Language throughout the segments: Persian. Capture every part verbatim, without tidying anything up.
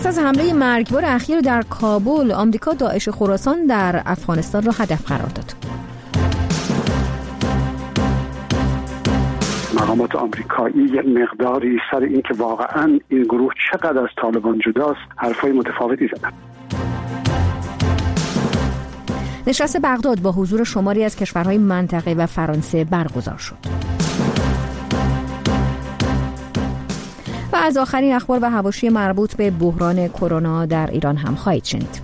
از حمله مرگبار اخیر در کابل، آمریکا داعش خراسان در افغانستان را هدف قرار داد. مقامات آمریکایی یک مقداری سر این که واقعاً این گروه چقدر از طالبان جداست حرفای متفاوتی زدن. نشست بغداد با حضور شماری از کشورهای منطقه و فرانسه برگزار شد. و از آخرین اخبار و حواشی مربوط به بحران کرونا در ایران هم خواهید شنید.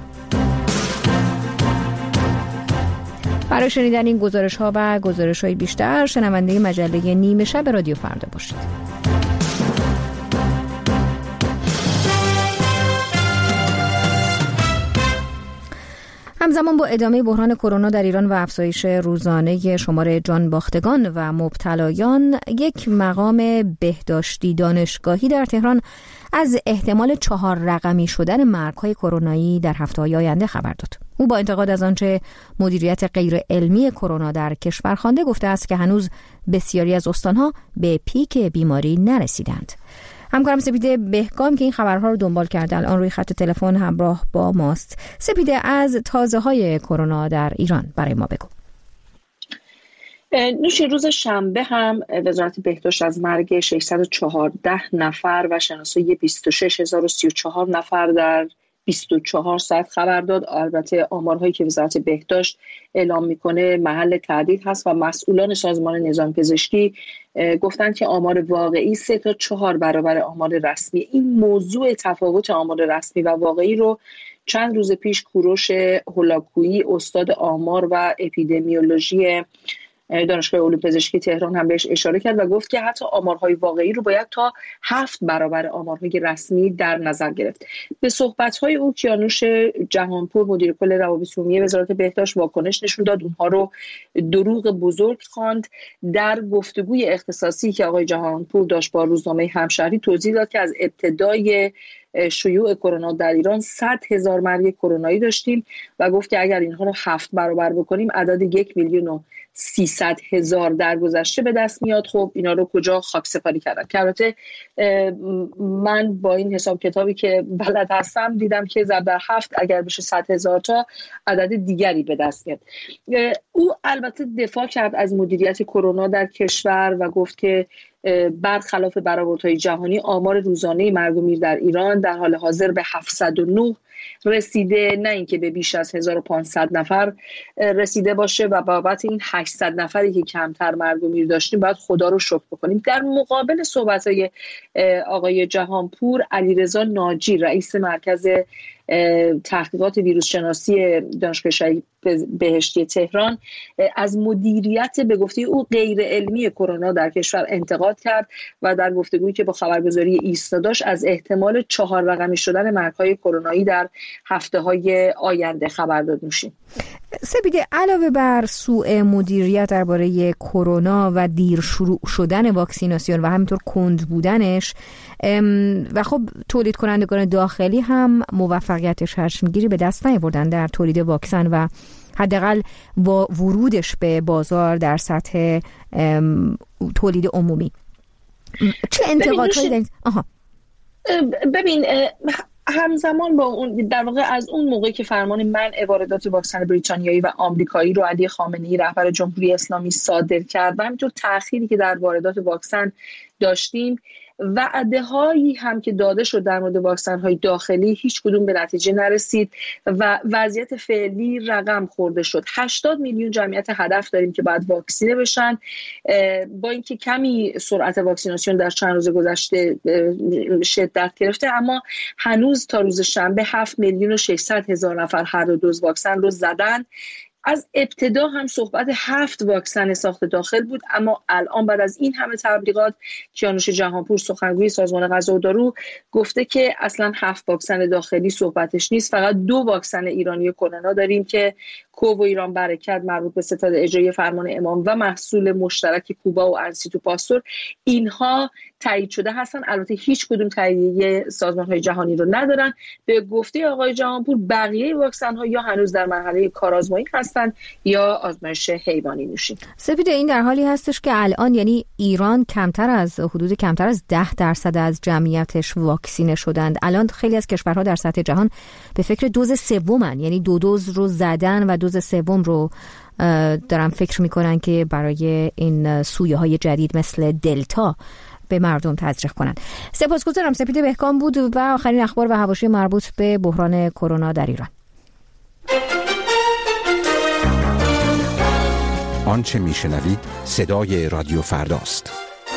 برای شنیدن این گزارش ها و گزارش های بیشتر شنونده مجله نیمه شب رادیو فردا باشید. همزمان با ادامه بحران کرونا در ایران و افزایش روزانه شمار جان باختگان و مبتلایان، یک مقام بهداشتی دانشگاهی در تهران از احتمال چهار رقمی شدن مرگ‌های کرونایی در هفته‌های آینده خبر داد. او با انتقاد از آنچه مدیریت غیر علمی کرونا در کشور خوانده گفته است که هنوز بسیاری از استان‌ها به پیک بیماری نرسیدند. همکارم سپیده بهگام که این خبرها رو دنبال کرده الان روی خط تلفن همراه با ماست. سپیده، از تازه‌های کرونا در ایران برای ما بگو. نوشی روز شنبه هم وزارت بهداشت از مرگ ششصد و چهارده نفر و شناسایی بیست و شش هزار و سی و چهار نفر در بیست و چهار ساعت خبر داد. البته آمارهایی که وزارت بهداشت اعلام میکنه محل تردید هست و مسئولان سازمان نظام پزشکی گفتن که آمار واقعی سه تا چهار برابر آمار رسمی. این موضوع تفاوت آمار رسمی و واقعی رو چند روز پیش کوروش هولاکویی استاد آمار و اپیدمیولوژی دانشگاه علوم پزشکی تهران هم بهش اشاره کرد و گفت که حتی آمارهای واقعی رو باید تا هفت برابر آمارهای رسمی در نظر گرفت. به صحبت‌های او کیانوش جهانپور مدیر کل روابط عمومی وزارت بهداشت واکنش نشون داد، اونها رو دروغ بزرگ خواند. در گفتگوی اختصاصی که آقای جهانپور داشت با روزنامه همشهری توضیح داد که از ابتدای شیوع کرونا در ایران صد هزار مرگ کرونایی داشتیم و گفت که اگر اینها رو هفت برابر بکنیم عدد یک میلیون و سیصد هزار در گذشته به دست میاد. خب اینا رو کجا خاکسپاری کردن؟ که البته من با این حساب کتابی که بلد هستم دیدم که ضرب در هفت اگر بشه صد هزار تا عدد دیگری به دست میاد. او البته دفاع کرد از مدیریت کرونا در کشور و گفت که برخلاف برآوردهای جهانی آمار روزانه مرگ و میر در ایران در حال حاضر به هفتصد و نه رسیده، نه اینکه به بیش از هزار و پانصد نفر رسیده باشه و بابت این هشتصد نفری که کمتر مرگ و میر داشتیم باید خدا رو شکر بکنیم. در مقابل صحبت‌های آقای جهانپور، علیرضا ناجی رئیس مرکز تحقیقات ویروس شناسی دانشگاه شهید بهشتی تهران از مدیریت به گفته او غیر علمی کرونا در کشور انتقاد کرد و در گفتگویی که با خبرگزاری ایسنا داشت از احتمال چهار رقمی شدن مرگ‌های کرونایی در هفته‌های آینده خبر داد. میشیم سپیده، علاوه بر سوء مدیریت درباره کرونا و دیر شروع شدن واکسیناسیون و همینطور کند بودنش و خب تولید کنندگان داخلی هم موفقیت چشمگیری به دست نیاوردن در تولید واکسن و حداقل با ورودش به بازار در سطح تولید عمومی. چه انتقادهایی دارید؟ آها ببین همزمان با اون در واقع از اون موقعی که فرمان منع واردات واکسن بریتانیایی و آمریکایی رو علی خامنه‌ای رهبر جمهوری اسلامی صادر کرد و همینطور تأخیری که در واردات واکسن داشتیم، وعده‌هایی هم که داده شد در مورد واکسن‌های داخلی هیچ کدوم به نتیجه نرسید و وضعیت فعلی رقم خورده شد. هشتاد میلیون جمعیت هدف داریم که باید واکسینه بشن. با اینکه کمی سرعت واکسیناسیون در چند روز گذشته شدت گرفته، اما هنوز تا روز شنبه هفت میلیون و ششصد هزار نفر هر دو دوز واکسن رو زدن. از ابتدا هم صحبت هفت واکسن ساخت داخل بود، اما الان بعد از این همه تبلیغات کیانوش جهانپور سخنگوی سازمان غذا و دارو گفته که اصلا هفت واکسن داخلی صحبتش نیست، فقط دو واکسن ایرانی کرونا داریم که کوب و ایران برکت مربوط به ستاد اجرایی فرمان امام و محصول مشترک کوبا و انسیتو پاستور، اینها تایید شده هستن. البته هیچ کدوم تاییدیه سازمان‌های جهانی رو ندارن. به گفته آقای جهانپور بقیه واکسن‌ها یا هنوز در مرحله کارآزمایی هستند یا آزمایش حیوانی نوشی. سپید، این در حالی هستش که الان یعنی ایران کمتر از حدود کمتر از ده درصد از جمعیتش واکسینه شدند. الان خیلی از کشورها در سطح جهان به فکر دوز سومن، یعنی دو دوز رو زدن و دوز سوم رو دارن فکر میکنن که برای این سویه های جدید مثل دلتا به مردم تزریق کنند. سپاسگزارم. سپید بهکام بود و آخرین اخبار و حواشی مربوط به بحران کرونا در ایران. آنچه میشنوید صدای رادیو فرداست.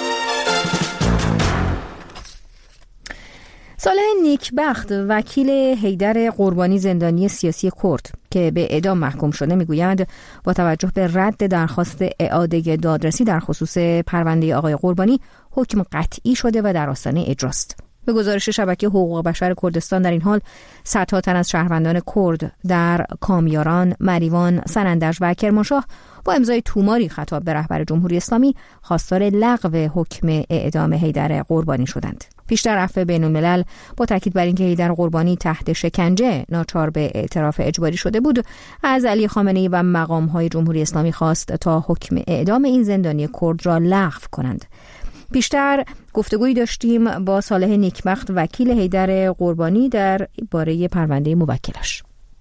صالح نیکبخت، وکیل حیدر قربانی زندانی سیاسی کرد که به اعدام محکوم شده، میگویند با توجه به رد درخواست اعاده دادرسی در خصوص پرونده آقای قربانی حکم قطعی شده و در آستانه اجراست. به گزارش شبکه حقوق بشر کردستان، در این حال صدها تن از شهروندان کرد در کامیاران، مریوان، سنندج و کرمانشاه با امضای توماری خطاب به رهبر جمهوری اسلامی خواستار لغو حکم اعدام حیدر قربانی شدند. پیشتر عفو بین الملل با تاکید بر اینکه حیدر قربانی تحت شکنجه ناچار به اعتراف اجباری شده بود، از علی خامنه‌ای و مقام‌های جمهوری اسلامی خواست تا حکم اعدام این زندانی کرد را لغو کنند. پیشتر گفتگویی داشتیم با صالح نیکبخت، وکیل حیدر قربانی، در باره پرونده موکلش.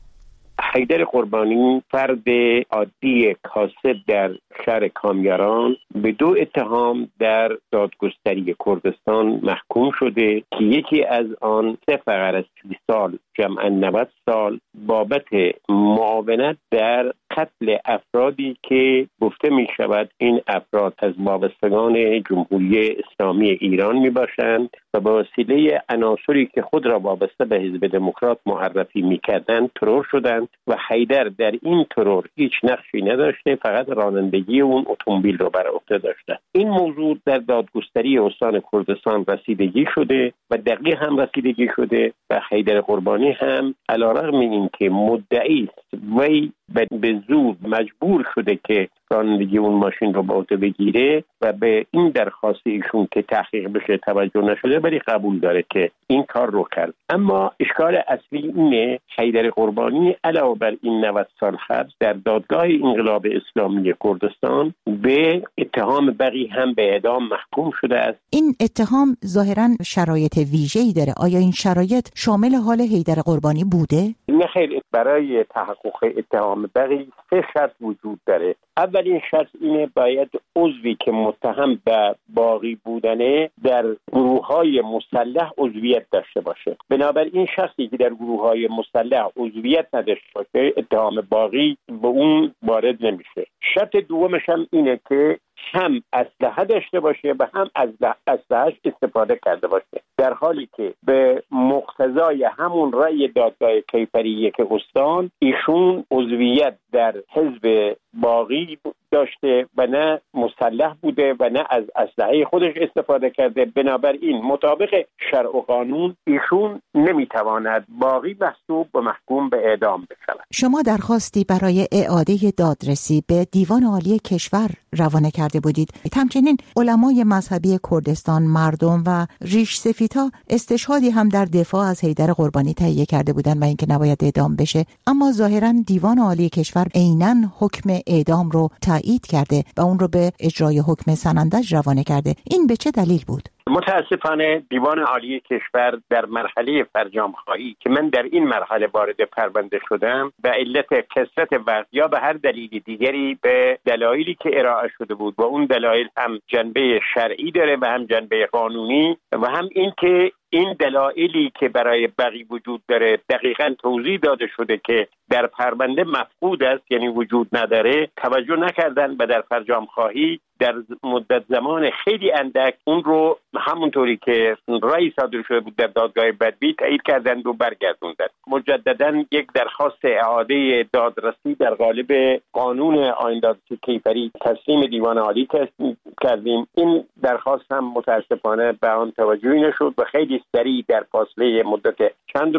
حیدر قربانی فرد عادی کاسب در شهر کامیاران به دو اتهام در دادگستری کردستان محکوم شده که یکی از آن سه فقره از سی سال جمعاً نود سال بابت معاونت در قتل افرادی که گفته می شود این افراد از وابستگان جمهوری اسلامی ایران می باشند و به وسیله عناصری که خود را وابسته به حزب دموکرات معرفی می کردند ترور شدند و حیدر در این ترور هیچ نقشی نداشته، فقط رانندگی اون اتومبیل رو بر عهده داشته. این موضوع در دادگستری استان کردستان رسیدگی شده و دقیق هم رسیدگی شده و حیدر قربانی هم علیرغم این که مدعی است وی به زور مجبور شده که رانندگی اون ماشین رو به عهده بگیره و به این درخواست ایشون که تحقیق بشه توجه نشده، ولی قبول داره که این کار رو کرد. اما اشکال اصلی اینه حیدر قربانی علاوه بر این نود سال حبس در دادگاه انقلاب اسلامی کردستان به اتهام بقی هم به اعدام محکوم شده است. این اتهام ظاهراً شرایط ویژه‌ای داره. آیا این شرایط شامل حال حیدر قربانی بوده؟ نه خیر، برای تحقق اتهام بقی سه شرط وجود داره. اولین شرط اینه باید عضوی که متهم به باغی بودنه در گروه‌های مسلح عضویت داشته باشه. بنابراین شخصی که در گروه‌های مسلح عضویت نداشته باشه اتهام باغی به اون وارد نمیشه. شرط دومش هم اینه که هم اسلحه داشته باشه و هم از اسلحه‌اش استفاده کرده باشه، در حالی که به مقتضای همون رأی دادگاه کیفری یک استان ایشون عضویت در حزب باغی داشته و نه مسلح بوده و نه از اسلحه خودش استفاده کرده. بنابراین مطابق شرع و قانون ایشون نمیتواند باغی محسوب و محکوم به اعدام بشود. شما درخواستی برای اعاده دادرسی به دیوان عالی کشور روانه کرده بودید. همچنین علمای مذهبی کردستان، مردم و ریش سفیدها استشهادی هم در دفاع از حیدر قربانی تهیه کرده بودند و اینکه نباید اعدام بشه، اما ظاهراً دیوان عالی کشور عیناً حکم اعدام رو تایید کرده و اون رو به اجرای حکم سنندج روانه کرده. این به چه دلیل بود؟ متاسفانه دیوان عالی کشور در مرحله فرجام خواهی که من در این مرحله وارد پرونده شدم به علت کثرت وقت یا به هر دلیل دیگری به دلایلی که ارائه شده بود و اون دلایل هم جنبه شرعی داره و هم جنبه قانونی و هم این که این دلایلی که برای بقی وجود داره دقیقاً توضیح داده شده که در پرونده مفقود است، یعنی وجود نداره، توجه نکردن و در فرجام خواهی در مدت زمان خیلی اندک اون رو همونطوری که رأی صادر شده بود در دادگاه بدبی تایید کردند و برگردوندند. مجددا یک درخواست اعاده دادرسی در قالب قانون آیین دادرسی کیفری تسلیم دیوان عالی کردیم. این درخواست هم متاسفانه به آن توجهی نشد و خیلی سریع در فاصله مدت چند روز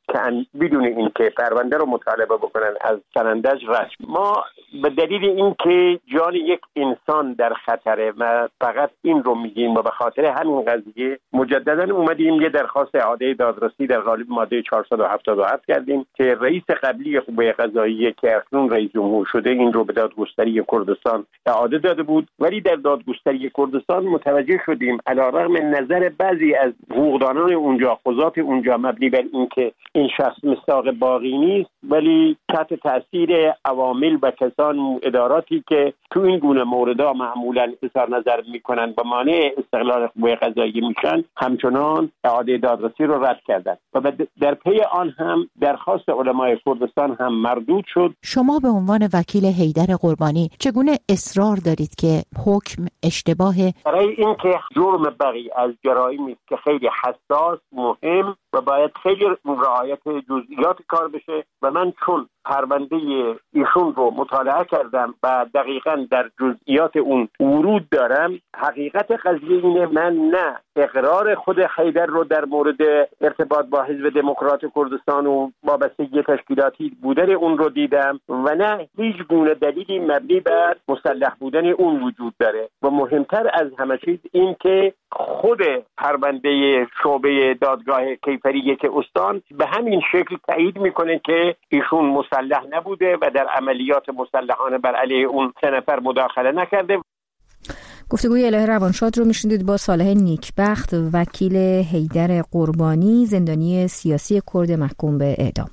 که بدون اینکه پرونده رو مطالبه بکنن از سنندج رد. ما به دلیل اینکه جان یک انسان در خطره و فقط این رو میگیم و به خاطر همین قضیه مجددا اومدیم یه درخواست اعاده دادرسی در قالب ماده چهارصد و هفتاد و هفت کردیم که رئیس قبلی قوه قضاییه که اکنون رئیس جمهور شده این رو به دادگستری کردستان اعاده داده بود، ولی در دادگستری کردستان متوجه شدیم علیرغم نظر بعضی از حقوقدانان اونجا، قضات اونجا، مبنی بر اینکه این شخص مصداق باقی نیست، ولی تحت تاثیر عوامل و کسان اداراتی که تو این گونه موردا معمولا اظهار نظر میکنن و مانع استقلال قوه قضاییه میشن، همچنان اعاده دادرسی رو رد کردن و در پی آن هم درخواست علمای کردستان هم مردود شد. شما به عنوان وکیل حیدر قربانی چگونه اصرار دارید که حکم اشتباهه؟ برای اینکه جرم بقی از جرائمی است که خیلی حساس، مهم و باید خیلی رعایت جزئیات کار بشه و من چون پرونده ایشون رو مطالعه کردم و دقیقاً در جزئیات اون ورود دارم، حقیقت قضیه اینه من نه اقرار خود حیدر رو در مورد ارتباط با حزب دموکرات کردستان و وابستگی تشکیلاتی بودن اون رو دیدم و نه هیچ گونه دلیلی مبنی بر مسلح بودن اون وجود داره و مهمتر از همه چیز این که خود پرونده شعبه دادگاه کیفری یک استان به همین شکل تایید میکنه که ایشون مسلح نبوده و در عملیات مسلحانه بر علیه اون سه نفر مداخله نکرده. گفتگوی الهه روانشاد رو میشنیدید با صالح نیکبخت، وکیل حیدر قربانی، زندانی سیاسی کرد محکوم به اعدام.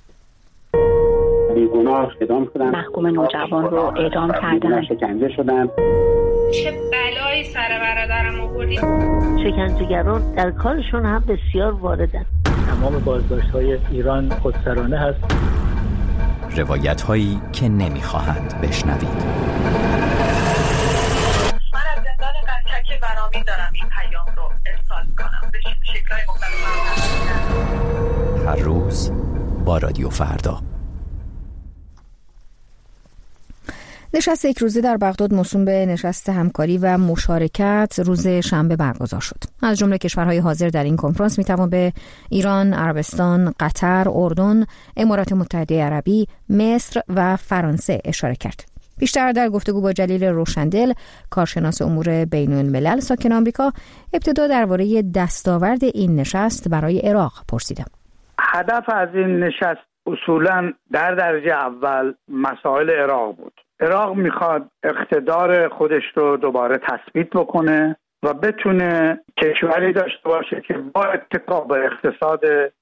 بیگناه اعدام شدن، محکوم نوجوان رو اعدام کردن، شکنجه شدن. چه بلایی سر برادرم آوردید. شکنجهگران در کارشون هم بسیار واردن. تمام بازداشت‌های ایران خودسرانه هست. روایت هایی که نمیخواهند بشنوید. من از زندان قزچک برامین دارم این پیام رو ارسال کنم به شکل‌های مختلف. هر روز با رادیو فردا. نشست یک روزه در بغداد موسوم به نشست همکاری و مشارکت روز شنبه برگزار شد. از جمله کشورهای حاضر در این کنفرانس میتوان به ایران، عربستان، قطر، اردن، امارات متحده عربی، مصر و فرانسه اشاره کرد. بیشتر در گفتگو با جلیل روشندل، کارشناس امور بین الملل ساکن آمریکا، ابتدا درباره دستاورد این نشست برای عراق پرسیدم. هدف از این نشست اصولاً در درجه اول مسائل عراق بود. عراق میخواد اقتدار خودش رو دوباره تثبیت بکنه و بتونه کشوری داشته باشه که با اتکا به اقتصاد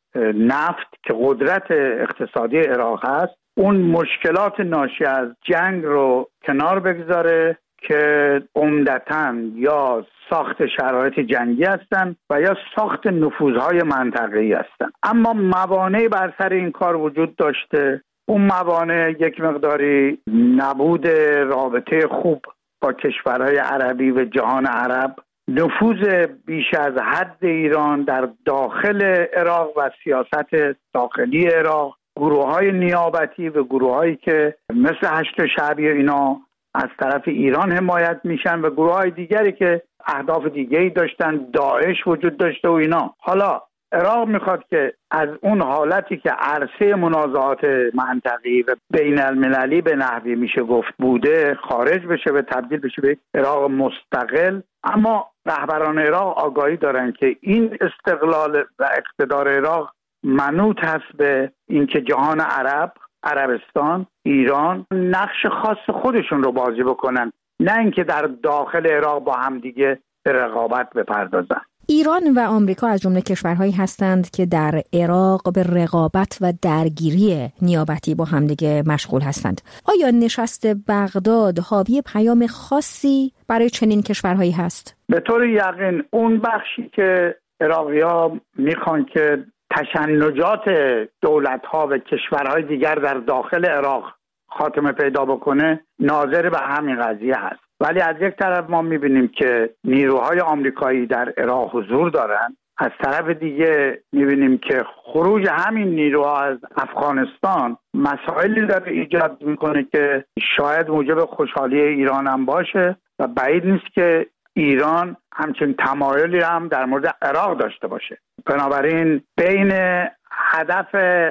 نفت که قدرت اقتصادی عراق هست، اون مشکلات ناشی از جنگ رو کنار بگذاره که عمدتاً یا ساخت شرایط جنگی هستن و یا ساخت نفوذهای منطقه‌ای هستن. اما موانعی بر سر این کار وجود داشته. اون موانع یک مقداری نبود رابطه خوب با کشورهای عربی و جهان عرب، نفوذ بیش از حد ایران در داخل عراق و سیاست داخلی عراق، گروه‌های نیابتی و گروه‌هایی که مثل هشت شعبی اینا از طرف ایران حمایت میشن و گروه‌های دیگری که اهداف دیگه‌ای داشتن، داعش وجود داشته و اینا. حالا عراق میخواد که از اون حالتی که عرصه منازعات منطقی و بین المللی به نحوی میشه گفت بوده خارج بشه و تبدیل بشه به عراق مستقل. اما رهبران عراق آگاهی دارن که این استقلال و اقتدار عراق منوط هست به اینکه جهان عرب، عربستان، ایران نقش خاص خودشون رو بازی بکنن، نه اینکه در داخل عراق با همدیگه به رقابت بپردازن. ایران و آمریکا از جمله کشورهایی هستند که در عراق به رقابت و درگیری نیابتی با همدیگه مشغول هستند. آیا نشست بغداد حاوی پیام خاصی برای چنین کشورهایی هست؟ به طور یقین اون بخشی که عراقی‌ها میخوان که تشنجات دولت‌ها و کشورهای دیگر در داخل عراق خاتمه پیدا بکنه ناظر به همین قضیه هست. ولی از یک طرف ما میبینیم که نیروهای آمریکایی در عراق حضور دارن، از طرف دیگه میبینیم که خروج همین نیروها از افغانستان مسائلی داره ایجاد میکنه که شاید موجب خوشحالی ایران هم باشه و بعید نیست که ایران همچنین تمایلی هم در مورد عراق داشته باشه. بنابراین بین هدف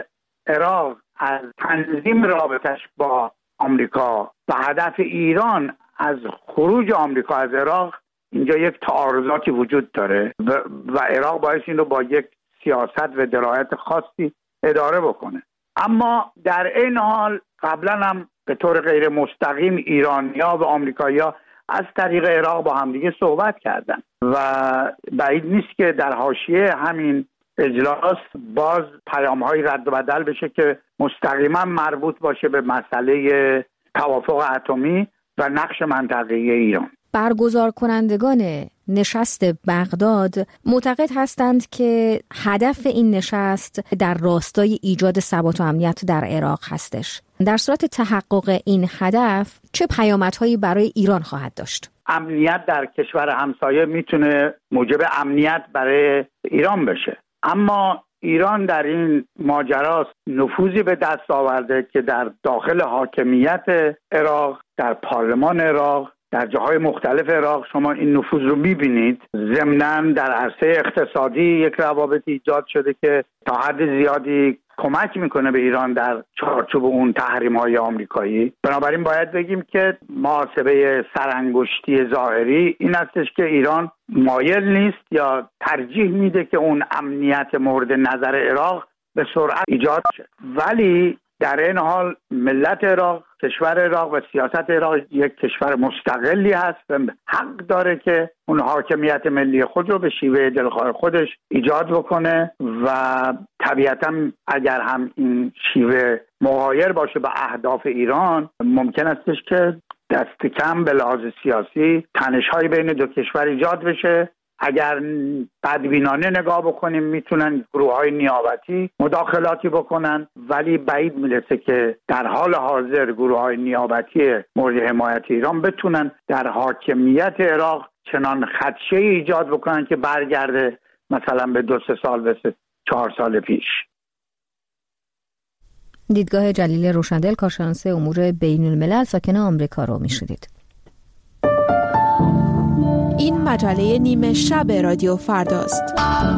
عراق از تنظیم رابطش با آمریکا و هدف ایران از خروج آمریکا از عراق، اینجا یک تعارضاتی وجود داره و, و عراق باید این رو با یک سیاست و درایت خاصی اداره بکنه. اما در این حال قبلا هم به طور غیر مستقیم ایرانی‌ها و آمریکایی‌ها از طریق عراق با همدیگه صحبت کردن و بعید نیست که در حاشیه همین اجلاس باز پیام‌های رد و بدل بشه که مستقیما مربوط باشه به مسئله توافق اتمی و نقش منطقه‌ای ایران. برگزار کنندگان نشست بغداد معتقد هستند که هدف این نشست در راستای ایجاد ثبات و امنیت در عراق هستش. در صورت تحقق این هدف چه پیامدهایی برای ایران خواهد داشت؟ امنیت در کشور همسایه میتونه موجب امنیت برای ایران بشه، اما ایران در این ماجرا نفوذی به دست آورده که در داخل حاکمیت عراق، در پارلمان عراق، در جاهای مختلف عراق شما این نفوذ رو می‌بینید. ضمناً در عرصه اقتصادی یک روابط ایجاد شده که تا حد زیادی کمک میکنه به ایران در چارچوب اون تحریم‌های آمریکایی. بنابراین باید بگیم که محاسبه سرانگشتی ظاهری این هستش که ایران مایل نیست یا ترجیح میده که اون امنیت مورد نظر عراق به سرعت ایجاد شه، ولی در این حال ملت عراق، کشور عراق و سیاست عراق یک کشور مستقلی هست و حق داره که اون حاکمیت ملی خود رو به شیوه دلخواه خودش ایجاد بکنه و طبیعتا اگر هم این شیوه مغایر باشه با اهداف ایران، ممکن استش که دست کم به لحاظ سیاسی تنش‌های بین دو کشور ایجاد بشه. اگر بدبینانه نگاه بکنیم میتونن گروه‌های نیابتی مداخلاتی بکنن، ولی بعید میرسه که در حال حاضر گروه‌های نیابتی مورد حمایت ایران بتونن در حاکمیت عراق چنان خدشه‌ای ایجاد بکنن که برگرده مثلا به دو سه سال و سه چهار سال پیش. دیدگاه جلیل روشندل، کارشناس امور بین الملل ساکن آمریکا رو میشنیدید. این مجله نیمه شب رادیو فرداست.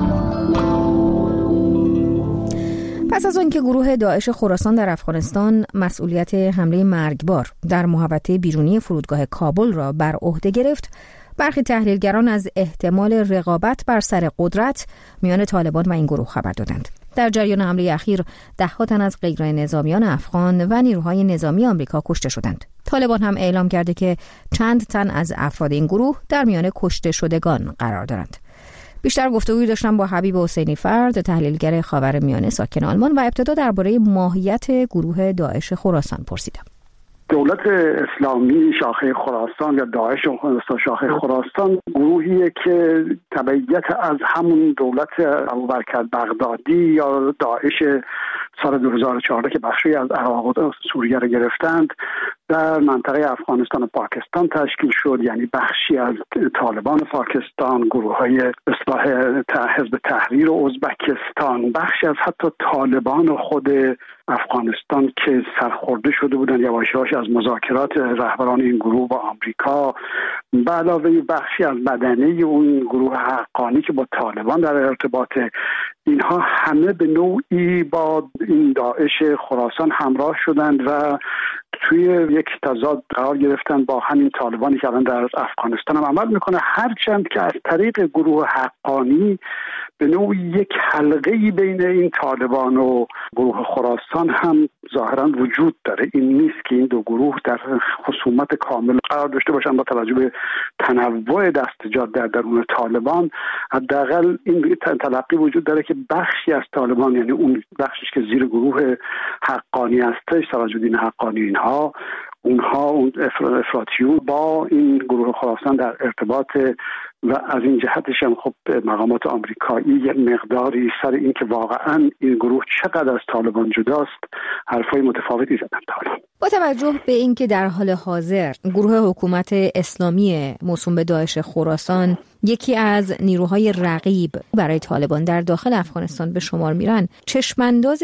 پس از آنکه گروه داعش خراسان در افغانستان مسئولیت حمله مرگبار در محوطه بیرونی فرودگاه کابل را بر عهده گرفت، برخی تحلیلگران از احتمال رقابت بر سر قدرت میان طالبان و این گروه خبر دادند. در جریان حمله اخیر ده‌ها تن از غیر نظامیان افغان و نیروهای نظامی آمریکا کشته شدند. طالبان هم اعلام کرده که چند تن از افراد این گروه در میان کشته شدگان قرار دارند. بیشتر گفتگوی داشتم با حبیب حسینی فرد، تحلیلگر خاورمیانه ساکن آلمان، و ابتدا درباره ماهیت گروه داعش خراسان پرسیدم. دولت اسلامی شاخه خراسان یا داعش شاخه خراسان گروهیه که تبعیت از همون دولت ابوبکر بغدادی یا داعش سال دو هزار و چهارده که بخشی از عراق و سوریه را گرفتند در منطقه افغانستان و پاکستان تشکیل شد، یعنی بخشی از طالبان پاکستان، گروه‌های اصلاح حزب تحریر و ازبکستان، بخشی از حتی طالبان خود افغانستان که سرخورده شده بودند یواشاش از مذاکرات رهبران این گروه با آمریکا، به علاوه بخشی از بدنه اون گروه حقانی که با طالبان در ارتباط، اینها همه به نوعی با این داعش خراسان همراه شدند و توی یک تضاد قرار گرفتن با همین طالبانی که الان در افغانستان هم عمل میکنه، هرچند که از طریق گروه حقانی به نوعی یک حلقه‌ای بین این طالبان و گروه خراسان هم ظاهرا وجود داره. این نیست که این دو گروه در خصومت کامل قرار داشته باشن با توجه به تنوع دستجات در درون طالبان. حداقل این تلقی وجود داره که بخشی از طالبان، یعنی اون بخشش که زیر گروه حقانی هستش، سراج الدین حقانی، اینها اونها اون افراطیون با این گروه خراسان در ارتباط و از این جهتش هم خب مقامات آمریکایی یه مقداری سر این که واقعا این گروه چقدر از طالبان جداست حرفای متفاوتی زدن حالا. با توجه به اینکه در حال حاضر گروه حکومت اسلامی موسوم به داعش خراسان یکی از نیروهای رقیب برای طالبان در داخل افغانستان به شمار میرن، چشمانداز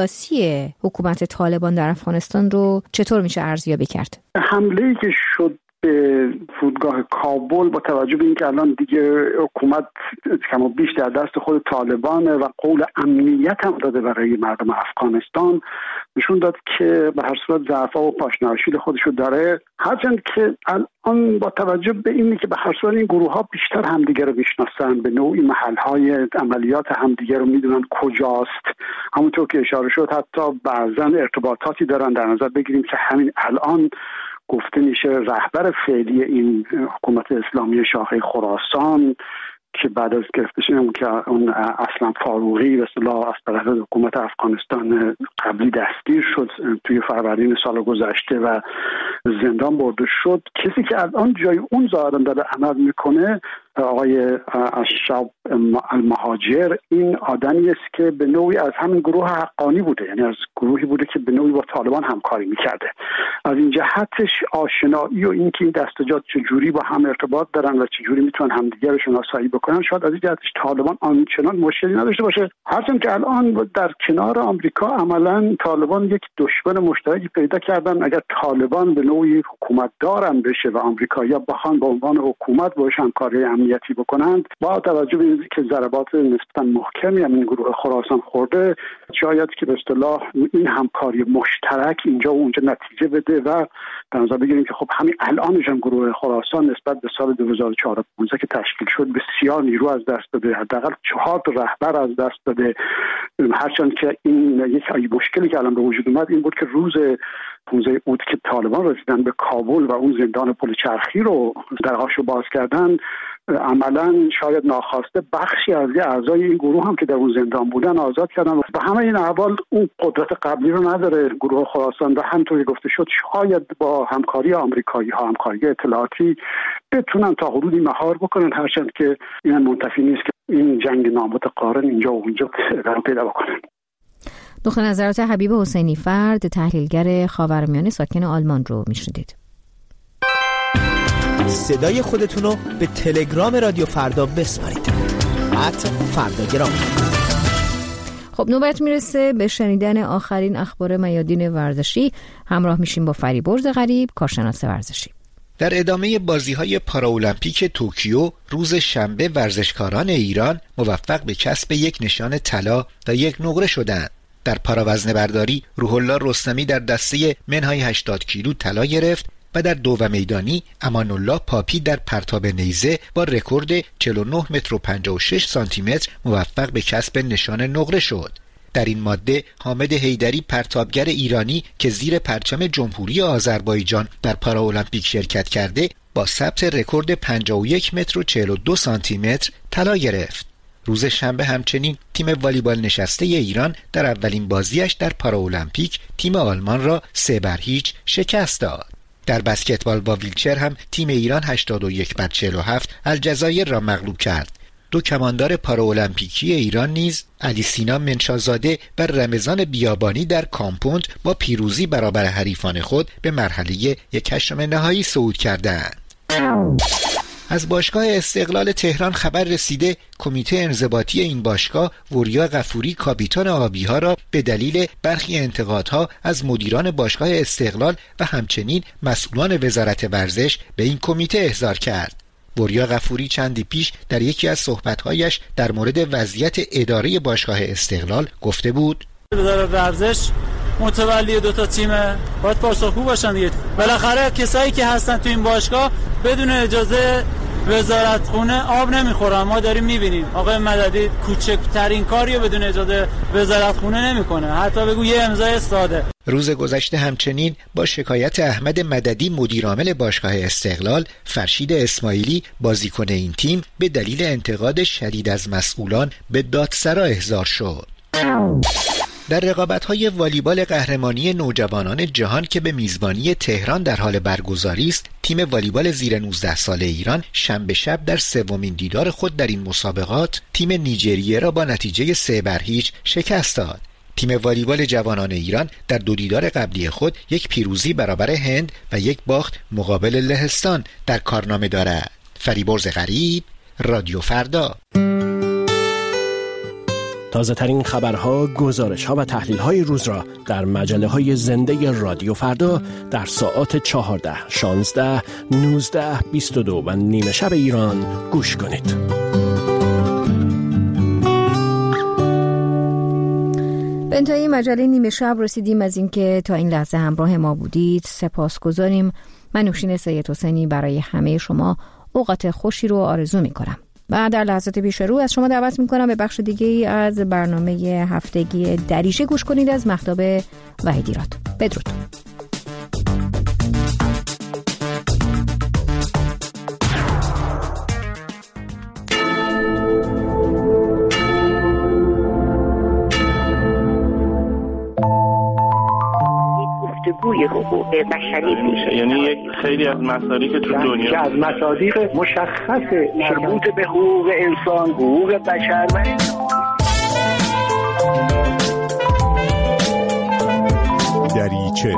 سیاسی حکومت طالبان در افغانستان رو چطور میشه ارزیابی کرد؟ حمله‌ای که شد به فرودگاه کابل با توجه به اینکه الان دیگه حکومت کم و بیش در دست خود طالبانه و قول امنیت هم داده برای مردم افغانستان، نشون داد که به هر صورت ضعف‌ها و پاشنه‌آشیل خودشو داره. هرچند که الان با توجه به اینی که به هر صورت این گروه ها بیشتر همدیگه رو میشناسن، به نوعی محل‌های عملیات همدیگه رو میدونن کجاست، همونطور که اشاره شد حتی بعضا ارتباطاتی دارن. در نظر بگیریم که همین الان گفته میشه رهبر فعلی این حکومت اسلامی شاخه خراسان که بعد از گرفته شدن که اون اصلا فاروقی به اصطلاح از طرف حکومت افغانستان قبلی دستگیر شد توی فروردین سال گذشته و زندان برده شد، کسی که الان جای اون ظاهرا داره عمل میکنه آقای اشرف المهاجر، این آدمی است که به نوعی از همین گروه حقانی بوده، یعنی از گروهی بوده که به نوعی با طالبان همکاری میکرده. از این جهتش آشنایی و اینکه این دستجات چجوری با هم ارتباط دارن و چجوری میتونن همدیگه رو شناسایی بکنن، شاید از این جهتش طالبان آنچنان مشکلی نداشته باشه. هرچند که الان در کنار آمریکا عملا طالبان یک دشمن مشترکی پیدا کردن. اگر طالبان به نوعی حکومت دارن بشه و آمریکایی‌ها بخوان به عنوان حکومت باهاش همکاری امنیتی بکنند، با توجه به اینکه که ضربات نسبتا محکمی هم این گروه خراسان خورده، شاید که به اصطلاح این همکاری مشترک اینجا و اونجا نتیجه بده و در نظر بگیریم که خب همین الانش هم گروه خراسان نسبت به سال دو هزار و چهارده پانزده که تشکیل شد بسیار نیرو از دست داده، حداقل چهار تا رهبر از دست داده. هرچند که این یک مشکلی که الان به وجود اومد این بود که روز پانزده اوت که طالبان رسیدن به کابل و اون زندان پل چرخی رو درهاشو باز کردن، عملا شاید ناخواسته بخشی از اعضای این گروه هم که در اون زندان بودن آزاد کردن و به همه این احوال اون قدرت قبلی رو نداره گروه خراسان و همونطوری گفته شد شاید با همکاری آمریکایی ها، همکاری اطلاعاتی بتونن تا حدودی مهار بکنن، هرچند که این منتفی نیست که این جنگ نامتقارن اینجا و اونجا ادامه پیدا بکنن. دکتر نظرات حبیب حسینی فرد، تحلیلگر خاورمیانه ساکن آلمان رو میشنیدید. صدای خودتون رو به تلگرام رادیو فردا بسپارید. ات فرداگرام. خب نوبت میرسه به شنیدن آخرین اخبار میادین ورزشی. همراه میشیم با فریبرز غریب، کارشناس ورزشی. در ادامه بازی‌های پاراولمپیک توکیو روز شنبه ورزشکاران ایران موفق به کسب یک نشان طلا و یک نقره شدند. در پاراوزنه‌برداری روح الله رستمی در دسته منهای هشتاد کیلو طلا گرفت و در دو و میدانی امان الله پاپی در پرتاب نیزه با رکورد چهل و نه متر و پنجاه و شش سانتی متر موفق به کسب نشان نقره شد. در این ماده حامد حیدری پرتابگر ایرانی که زیر پرچم جمهوری آذربایجان در پاراولمپیک شرکت کرده با ثبت رکورد پنجاه و یک متر و چهل و دو سانتی متر طلا گرفت. روز شنبه همچنین تیم والیبال نشسته ایران در اولین بازیش در پاراولمپیک تیم آلمان را سه بر هیچ شکست داد. در بسکتبال با ویلچر هم تیم ایران هشتاد و یک بر چهل و هفت الجزایر را مغلوب کرد. دو کماندار پاراولمپیکی ایران نیز علی سینا منشازاده و رمضان بیابانی در کامپوند با پیروزی برابر حریفان خود به مرحله یک هشتم نهایی صعود کردند. از باشگاه استقلال تهران خبر رسیده کمیته انضباطی این باشگاه وریا غفوری کاپیتان آبی‌ها را به دلیل برخی انتقادها از مدیران باشگاه استقلال و همچنین مسئولان وزارت ورزش به این کمیته احضار کرد. وریا غفوری چندی پیش در یکی از صحبت‌هایش در مورد وضعیت اداری باشگاه استقلال گفته بود: وزارت ورزش متولی دو تا تیمه، باید پاسخگو باشن دیگه. بالاخره کسایی که هستن تو این باشگاه بدون اجازه وزارت خونه آب نمیخورن. ما داریم میبینیم آقای مددی کوچکترین کاری رو بدون اجازه وزارت خونه نمیکنه، حتی بگو یه امضای ساده. روز گذشته همچنین با شکایت احمد مددی مدیرعامل باشگاه استقلال، فرشید اسماعیلی بازیکن این تیم به دلیل انتقاد شدید از مسئولان به دادسرا احضار شد. در رقابت‌های والیبال قهرمانی نوجوانان جهان که به میزبانی تهران در حال برگزاری است، تیم والیبال زیر نوزده ساله ایران شنبه شب در سومین دیدار خود در این مسابقات تیم نیجریه را با نتیجه سه بر هیچ شکست داد. تیم والیبال جوانان ایران در دو دیدار قبلی خود یک پیروزی برابر هند و یک باخت مقابل لهستان در کارنامه دارد. فریبرز غریب، رادیو فردا. تازه ترین خبرها، گزارش‌ها و تحلیل‌های روز را در مجله‌های زنده رادیو فردا در ساعات چهارده، شانزده، نوزده، بیست و دو و نیمه شب ایران گوش کنید. به انتهای مجله نیمه شب رسیدیم. از اینکه تا این لحظه همراه ما بودید سپاسگزاریم. من نوشین سید حسینی برای همه شما اوقات خوشی رو آرزو می‌کنم و در لحظات پیش رو از شما دعوت می‌کنم به بخش دیگه‌ای از برنامه هفتگی دریچه گوش کنید از مهتاب وحیدیراد. بدرود. گفتگوی حقوق بشری میشه، یعنی یک خیلی از مسائلی که تو دنیا که از مصادیق مشخص مربوط به حقوق انسان، حقوق بشر و دریچه.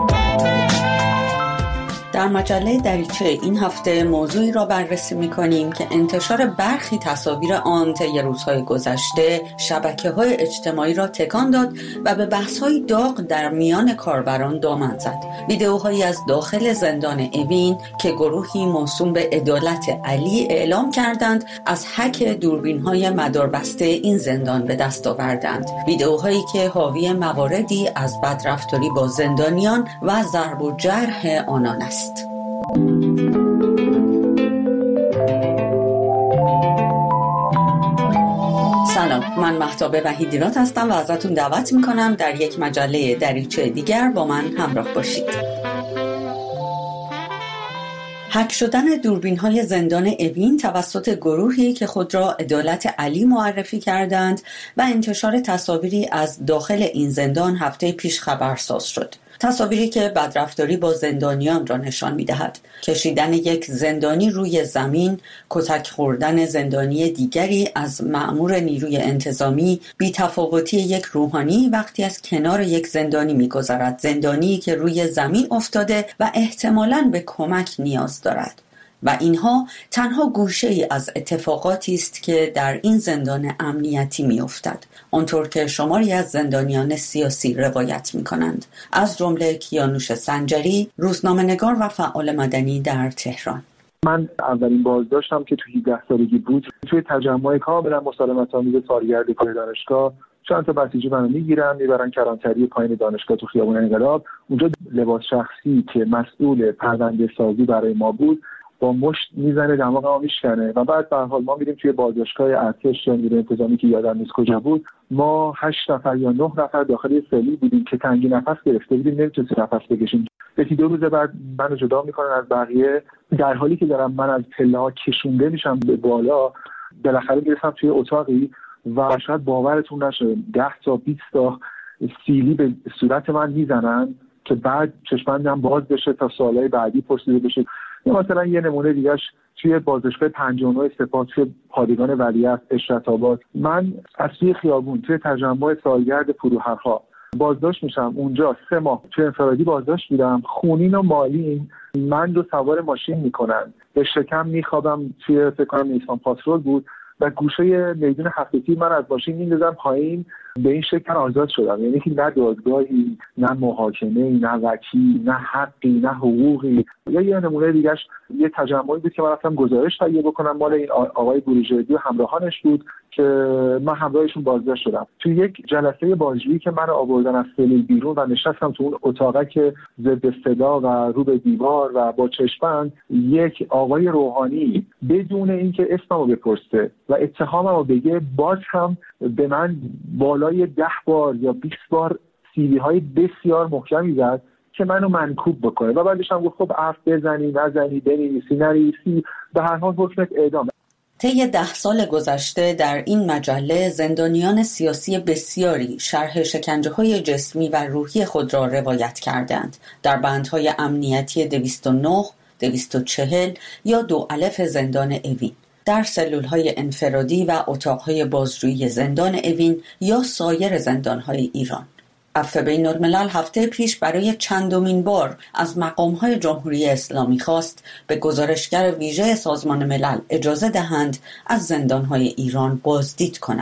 در مجله دریچه این هفته موضوعی را بررسی می‌کنیم که انتشار برخی تصاویر آن طی روزهای گذشته شبکه‌های اجتماعی را تکان داد و به بحث‌های داغ در میان کاربران دامن زد. ویدئوهایی از داخل زندان اوین که گروهی موسوم به عدالت علی اعلام کردند از هک دوربین‌های مداربسته این زندان به دست آوردند. ویدئوهایی که حاوی مواردی از بدرفتاری با زندانیان و ضرب و جرح آنان است. سلام، من مهتاب وحیدیراد هستم و ازتون دعوت میکنم در یک مجله دریچه دیگر با من همراه باشید. هک شدن دوربین‌های زندان اوین توسط گروهی که خود را عدالت علی معرفی کردند و انتشار تصاویری از داخل این زندان هفته پیش خبرساز شد. تصاویری که بدرفتاری با زندانیان را نشان می‌دهد. کشیدن یک زندانی روی زمین، کتک خوردن زندانی دیگری از مأمور نیروی انتظامی، بی‌تفاوتی یک روحانی وقتی از کنار یک زندانی می‌گذرد، زندانی که روی زمین افتاده و احتمالاً به کمک نیاز دارد. و اینها تنها گوشه‌ای از اتفاقاتی است که در این زندان امنیتی می‌افتد، آنطور که شماری از زندانیان سیاسی روایت می‌کنند، از جمله کیانوش سنجری، روزنامه‌نگار و فعال مدنی در تهران. من اولین بازداشتم که تو هجده سالگی بود، توی تجمع کاملا مسالمت‌آمیز سالگرد کار دانشگاه، چند تا بسیجی منو میگیرن میبرن کلانتری پایین دانشگاه تو خیابون انقلاب. اونجا لباس شخصی که مسئول پرونده سازی برای ما بود با مشت میزنه، دماغ ما میشکنه و بعد به هر حال ما میریم توی بازداشتگاه ارتش یا نیروی انتظامی که یادم نیست کجا بود. ما هشت نفر یا نه نفر داخل سلی بودیم که تنگی نفس گرفته بودیم، نمیتونستیم نفس بکشیم. یکی دو روز بعد منو جدا میکنن از بقیه، در حالی که دارم من از پله‌ها کشونده میشم به بالا. بالاخره میرسم توی اتاقی و شاید باورتون نشه ده تا بیست تا سیلی به صورت من میزنن که بعد چشمندم باز بشه تا سوالای بعدی پرسیده بشه. یا مثلا یه نمونه دیگهش توی بازداشتگاه پنجاه و نه سپاه توی پادگان ولیعصر اشرت آباد، من از توی خیابون توی تجمع سالگرد فروهرها بازداشت میشم. اونجا سه ماه توی انفرادی بازداشت بودم، خونین و مالین من رو سوار ماشین میکنن، به شکم میخوابم توی فکر کنم نیسان پاترول بود و گوشه میدون هفته تیر من از ماشین میندازم پایین. به این شکل آزاد شدم، یعنی که نه دادگاهی، نه محاکمه، نه وکیل، نه حقی، نه حقوقی. یا یه نمونه دیگهش یه تجمعی بود که من رفتم گزارش تهیه بکنم، مال این آقای بروجردی و همراهانش بود که من همراهشون بازداشت شدم. تو یک جلسه بازجویی که من آوردن از سلول بیرون و نشستم تو اون اتاقه که ضد صدا و رو به دیوار و با چشم‌بند، یک آقای روحانی بدون اینکه اسممو بپرسه و اتهاممو بگه باز هم به من بالای ده بار یا بیست بار سیلی های بسیار محکمی زد که منو منکوب بکنه و بعدش هم گفت خب حرف بزنی نزنی بنویسی ننویسی، به هر حال حکمت اعدام. طی ده سال گذشته در این مجله زندانیان سیاسی بسیاری شرح شکنجه‌های جسمی و روحی خود را روایت کردند در بندهای امنیتی دویست و نه، دویست و چهل یا دو الف زندان اوین، در سلول‌های انفرادی و اتاق‌های بازجویی زندان اوین یا سایر زندان‌های ایران. عفو بین‌الملل هفته پیش برای چندمین بار از مقام‌های جمهوری اسلامی خواست به گزارشگر ویژه سازمان ملل اجازه دهند از زندان‌های ایران بازدید کند.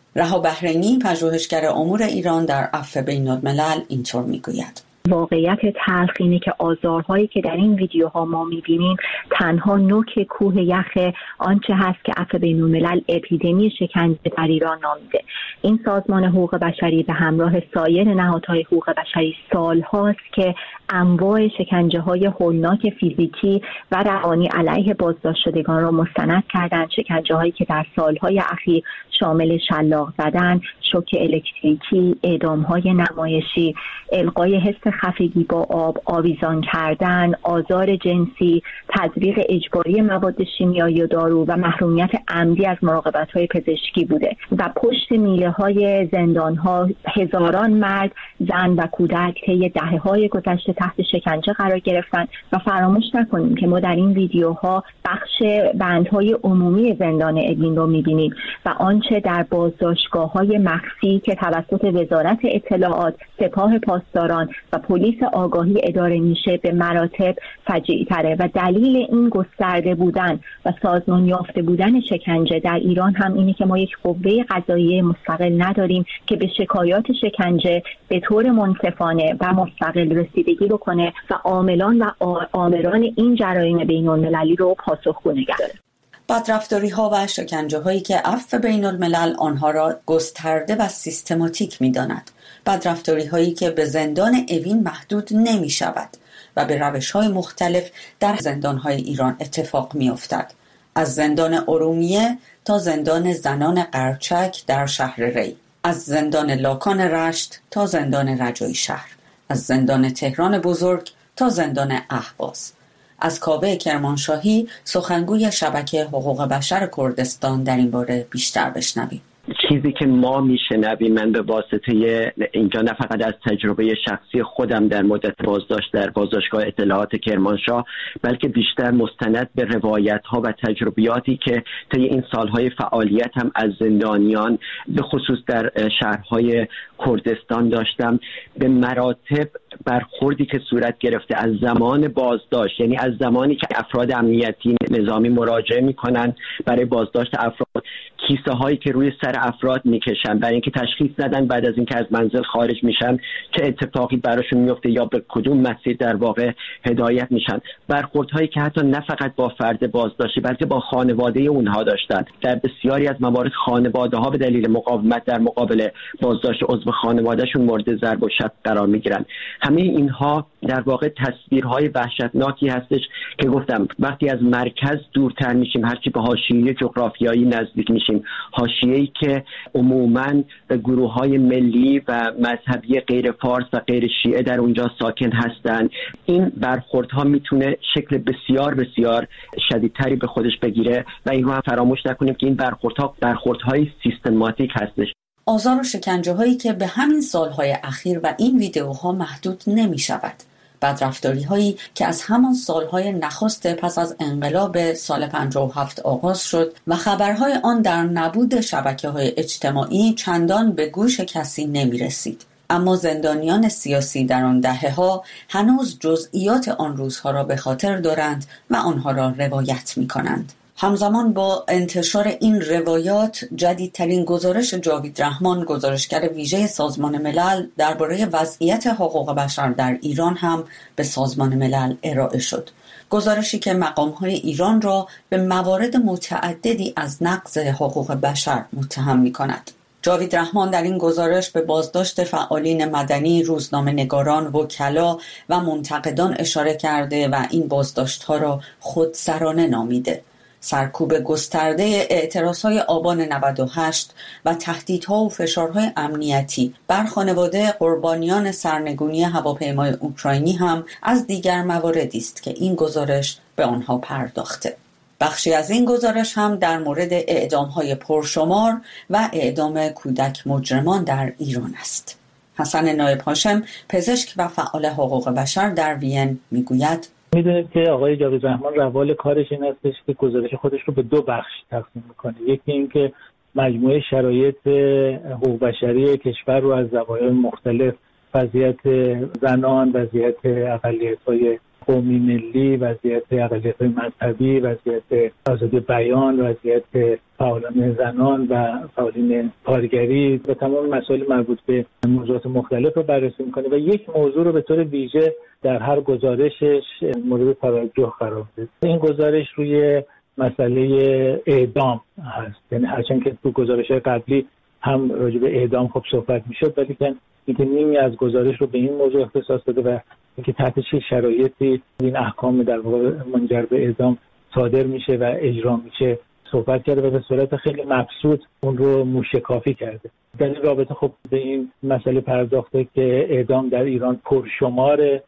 رها بحرینی، پژوهشگر امور ایران در عفو بین‌الملل، اینطور میگوید: واقعیت تلخ اینه که آزارهایی که در این ویدیوها ما میبینیم تنها نوک کوه یخ آنچه هست که عفو بین‌الملل اپیدمی شکنجه در ایران نامیده. این سازمان حقوق بشری به همراه سایر نهادهای حقوق بشری سالهاست که انواع شکنجه های هولناک فیزیکی و روانی علیه بازداشت شدگان را مستند کردند. شکنجه هایی که در سالهای اخیر شامل شلاق زدن، شوک الکتریکی، اعدام های نمایشی، القای حس خفگی با آب، آویزان کردن، آزار جنسی، تزریق اجباری مواد شیمیایی و دارو و محرومیت عمدی از مراقبت‌های پزشکی بوده و پشت میله های زندان ها هزاران مرد، زن و کودک طی دهه‌های گذشته تحت شکنجه قرار گرفتن. و فراموش نکنیم که ما در این ویدیوها بخش بندهای عمومی زندان اوین رو می‌بینیم و آنچه در بازداشتگاه‌های مخفی که توسط وزارت اطلاعات، سپاه پاسداران و پلیس آگاهی اداره میشه به مراتب فجیع‌تره و دلیل این گسترده بودن و سازمان یافته بودن شکنجه در ایران هم اینه که ما یک قوه قضاییه مستقل نداریم که به شکایات شکنجه به طور منصفانه و مستقل رسیدگی بکنه و عاملان و آمران این جرایم بین‌المللی رو پاسخگو نگه داره. بدرفتاری ها و شکنجه هایی که عفو بین الملل آنها را گسترده و سیستماتیک می داند. بدرفتاری هایی که به زندان اوین محدود نمی شود و به روش های مختلف در زندان های ایران اتفاق می افتد. از زندان ارومیه تا زندان زنان قرچک در شهر ری، از زندان لاکان رشت تا زندان رجایی شهر، از زندان تهران بزرگ تا زندان اهواز. از کاوه کرمانشاهی، سخنگوی شبکه حقوق بشر کردستان، در این باره بیشتر بشنویم. چیزی که ما میشنویم، من به واسطه اینجا نه فقط از تجربه شخصی خودم در مدت بازداشت در بازداشتگاه اطلاعات کرمانشاه، بلکه بیشتر مستند به روایت ها و تجربیاتی که طی این سالهای فعالیت هم از زندانیان به خصوص در شهرهای کردستان داشتم، به مراتب برخوردی که صورت گرفته از زمان بازداشت، یعنی از زمانی که افراد امنیتی نظامی مراجعه میکنن برای بازداشت افراد، کیسه هایی که روی سر افراد میکشن برای اینکه تشخیص ندن بعد از اینکه از منزل خارج میشن چه اتفاقی براشون میفته یا به کدوم مسیر در واقع هدایت میشن. برخوردهایی که حتی نه فقط با فرد بازداشتی بلکه با خانواده اونها داشتن. در بسیاری از موارد خانواده ها به دلیل مقاومت در مقابل بازداشت عضو خانوادهشون مورد ضرب و شتم قرار میگیرن. همه اینها در واقع تصویرهای وحشتناکی هستش که گفتم وقتی از مرکز دورتر میشیم، هرچی به حاشیه جغرافیایی نزدیک میشیم، حاشیه‌ای که عموماً به گروه‌های ملی و مذهبی غیر فارس و غیر شیعه در اونجا ساکن هستند، این برخوردها میتونه شکل بسیار بسیار شدیدتری به خودش بگیره و این رو هم فراموش نکنیم که این برخوردها برخوردهای سیستماتیک هستش. آزار و شکنجه هایی که به همین سالهای اخیر و این ویدیوها محدود نمی شود. بدرفتاری هایی که از همان سالهای نخست پس از انقلاب سال پنجاه و هفت آغاز شد و خبرهای آن در نبود شبکه‌های اجتماعی چندان به گوش کسی نمی رسید. اما زندانیان سیاسی در آن دهه‌ها هنوز جزئیات آن روزها را به خاطر دارند و آنها را روایت می کنند. همزمان با انتشار این روایات، جدیدترین گزارش جاوید رحمان، گزارشگر ویژه سازمان ملل درباره وضعیت حقوق بشر در ایران هم به سازمان ملل ارائه شد. گزارشی که مقام‌های ایران را به موارد متعددی از نقض حقوق بشر متهم می‌کند. جاوید رحمان در این گزارش به بازداشت فعالین مدنی، روزنامه‌نگاران، وکلا و منتقدان اشاره کرده و این بازداشت‌ها را خودسرانه نامیده. سرکوب گسترده اعتراضهای آبان نود و هشت و تهدیدها و فشارهای امنیتی بر خانواده قربانیان سرنگونی هواپیمای اوکراینی هم از دیگر مواردی است که این گزارش به آنها پرداخته. بخشی از این گزارش هم در مورد اعدامهای پرشمار و اعدام کودک مجرمان در ایران است. حسن نایب هاشم، پزشک و فعال حقوق بشر در وین، میگوید میدونید که آقای جاوید رحمان روال کارش این هستش که گزارش خودش رو به دو بخش تقسیم میکنه. یکی این که مجموعه شرایط حقوق بشری کشور رو از زوایای مختلف، وضعیت زنان، وضعیت اقلیت‌های قومی ملی، وضعیت اقلیت‌های مذهبی، وضعیت آزادی بیان، وضعیت فعالان زنان و فعالین کارگری و تمام مسائل مربوط به موضوعات مختلف رو بررسی می‌کنه و یک موضوع رو به طور ویژه در هر گزارشش مورد توجه قرار میده. این گزارش روی مسئله اعدام هست، یعنی هرچند که تو گزارش قبلی هم راجع به اعدام خب صحبت میشد، ولی که اینکه نیمی از گزارش رو به این موضوع اختصاص داده و اینکه تحت چه شرایطی این احکام در واقع منجر به اعدام صادر میشه و اجرا میشه صحبت کرده و به صورت خیلی مبسوط اون رو موشکافی کرده. در این رابطه خب به این مسئله پرداخته که اعدام در ایران پرشماره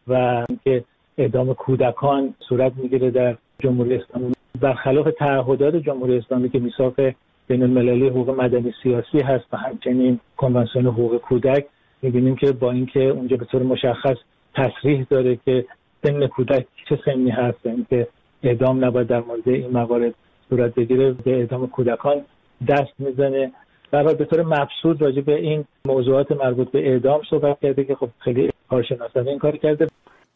و که اعدام کودکان صورت میگیره در جمهوری اسلامی برخلاف تعهدات جمهوری اسلامی که میثاق بین المللی حقوق مدنی سیاسی هست و همچنین کنوانسیون حقوق کودک. می‌بینیم که با اینکه اونجا به طور مشخص تصریح داره که سن کودک چه سنی هست، اینکه اعدام نباید در مورد این موارد صورت بگیره، به اعدام کودکان دست میزنه. در واقع به طور مبسوط راجع به این موضوعات مربوط به اعدام صحبت کرده که خب خیلی کارشناسانه این کار کرده.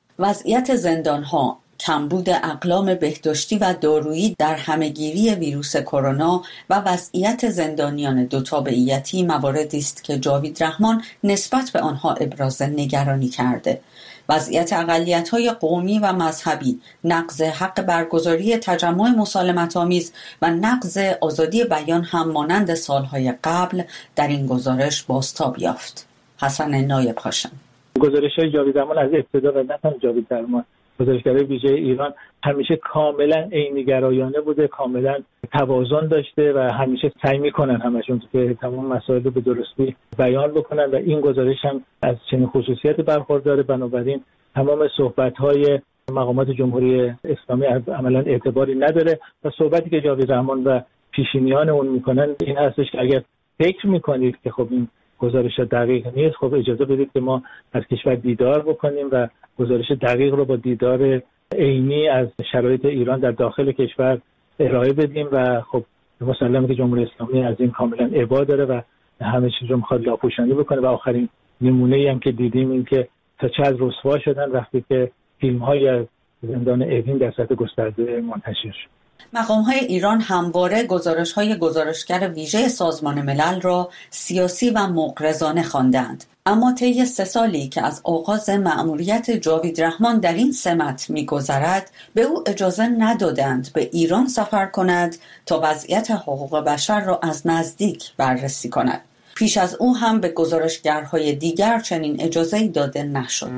وضعیت زندان‌ها، کمبود اقلام بهداشتی و دارویی در همه‌گیری ویروس کرونا و وضعیت زندانیان دو تابعیتی مواردی است که جاوید رحمان نسبت به آنها ابراز نگرانی کرده. وضعیت اقلیت‌های قومی و مذهبی، نقض حق برگزاری تجمع مسالمت‌آمیز و نقض آزادی بیان هم مانند سالهای قبل در این گزارش بازتاب یافت. حسن نایب هاشم. گزارش‌های جاوید رحمان از ابتدا و نه تنها جاوید رحمان، گزارشگرای ویژه ایران همیشه کاملا عینی‌گرایانه بوده، کاملا توازن داشته و همیشه سعی می‌کنن همشون که تمام مسائل رو به درستی بیان بکنن و این گزارش هم از چنین خصوصیت برخورداره. بنابراین تمام صحبت‌های مقامات جمهوری اسلامی عملاً اعتباری نداره و صحبتی که جاوید رحمان و پیشینیان اون میکنن این هستش که اگر فکر میکنید که خب این گزارش دقیق نیست، خب اجازه بدید که ما از کشور دیدار بکنیم و گزارش دقیق رو با دیدار عینی از شرایط ایران در داخل کشور ارائه بدیم و خب مسلمه که جمهوری اسلامی از این کاملا ابا داره و همه چیز رو میخواد لاپوشانی بکنه و آخرین نمونه‌ای هم که دیدیم این که تا چقدر رسوا شدن وقتی که فیلم‌های از زندان اوین در سطح گسترده منتشر شد. مقام‌های ایران همواره گزارش‌های گزارشگر ویژه سازمان ملل را سیاسی و مغرضانه خواندند. اما طی سه سالی که از آغاز مأموریت جاوید رحمان در این سمت می‌گذرد، به او اجازه ندادند به ایران سفر کند تا وضعیت حقوق بشر را از نزدیک بررسی کند. پیش از او هم به گزارشگرهای دیگر چنین اجازه‌ای داده نشد.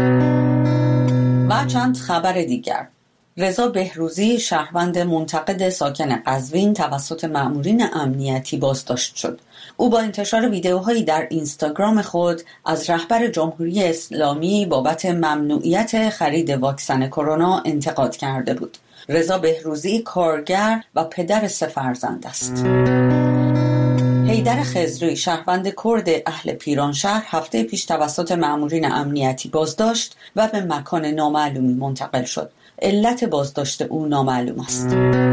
و چند خبر دیگر. رضا بهروزی، شهروند منتقد ساکن قزوین، توسط مأمورین امنیتی بازداشت شد. او با انتشار ویدیوهایی در اینستاگرام خود از رهبر جمهوری اسلامی بابت ممنوعیت خرید واکسن کرونا انتقاد کرده بود. رضا بهروزی کارگر و پدر سه فرزند است. حیدر خضری، شهروند کرد اهل پیرانشهر، هفته پیش توسط مأمورین امنیتی بازداشت و به مکان نامعلومی منتقل شد. علت بازداشت او نامعلوم است.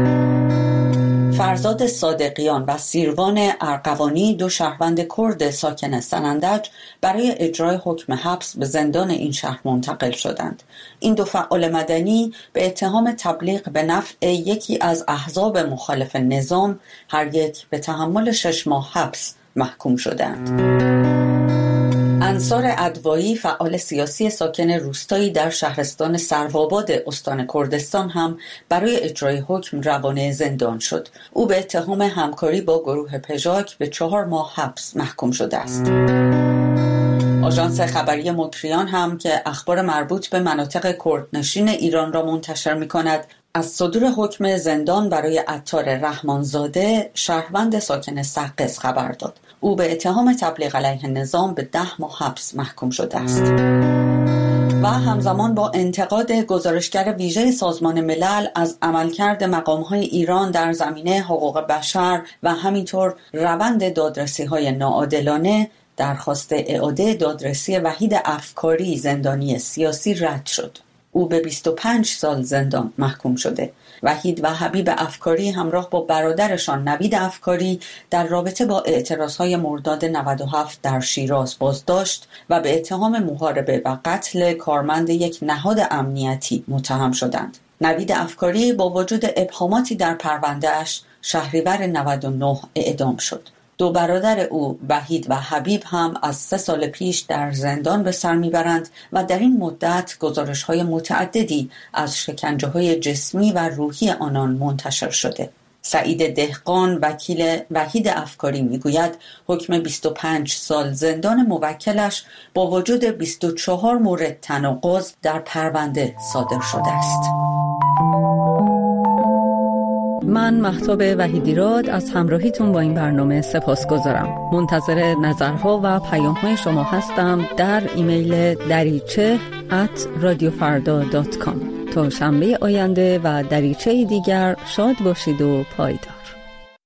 فرزاد صادقیان و سیروان ارغوانی، دو شهروند کرد ساکن سنندج، برای اجرای حکم حبس به زندان این شهر منتقل شدند. این دو فعال مدنی به اتهام تبلیغ به نفع یکی از احزاب مخالف نظام هر یک به تحمل شش ماه حبس محکوم شدند. انصار ادوایی، فعال سیاسی ساکن روستایی در شهرستان سروآباد استان کردستان، هم برای اجرای حکم روانه زندان شد. او به اتهام همکاری با گروه پژاک به چهار ماه حبس محکوم شده است. آژانس خبری مکریان هم که اخبار مربوط به مناطق کردنشین ایران را منتشر می‌کند، از صدور حکم زندان برای عطار رحمانزاده، شهروند ساکن سقز، خبر داد. او به اتهام تبلیغ علیه نظام به ده ماه حبس محکوم شده است. و همزمان با انتقاد گزارشگر ویژه سازمان ملل از عملکرد مقام‌های ایران در زمینه حقوق بشر و همینطور روند دادرسی‌های ناعادلانه، درخواست اعاده دادرسی وحید افکاری، زندانی سیاسی، رد شد. او به بیست و پنج سال زندان محکوم شده. وحید و حبیب افکاری همراه با برادرشان نوید افکاری در رابطه با اعتراضهای مرداد نود و هفت در شیراز بازداشت و به اتهام محاربه و قتل کارمند یک نهاد امنیتی متهم شدند. نوید افکاری با وجود ابهاماتی در پرونده‌اش شهریور نود و نه اعدام شد. دو برادر او وحید و حبیب هم از سه سال پیش در زندان به سر میبرند و در این مدت گزارش‌های متعددی از شکنجه‌های جسمی و روحی آنان منتشر شده. سعید دهقان وکیل وحید افکاری میگوید حکم بیست و پنج سال زندان موکلش با وجود بیست و چهار مورد تناقض در پرونده صادر شده است. من مهتاب وحیدیراد از همراهیتون با این برنامه سپاسگزارم. منتظر نظرها و پیام‌های شما هستم در ایمیل دریچه ات رادیو فردا دات کام. تا شنبه آینده و دریچه دیگر شاد باشید و پایدار.